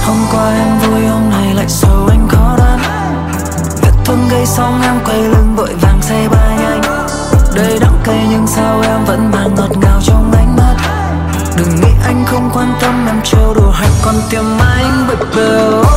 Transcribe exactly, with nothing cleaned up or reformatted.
Hôm qua em vui hôm nay lại sầu anh khó đoán. Vết thương gây xong em quay lưng vội vàng xe ba nhanh. Đầy đắng cay nhưng sao em vẫn mang ngọt ngào trong ánh mắt. Đừng nghĩ anh không quan tâm em trêu đùa hay con tim anh bực bội.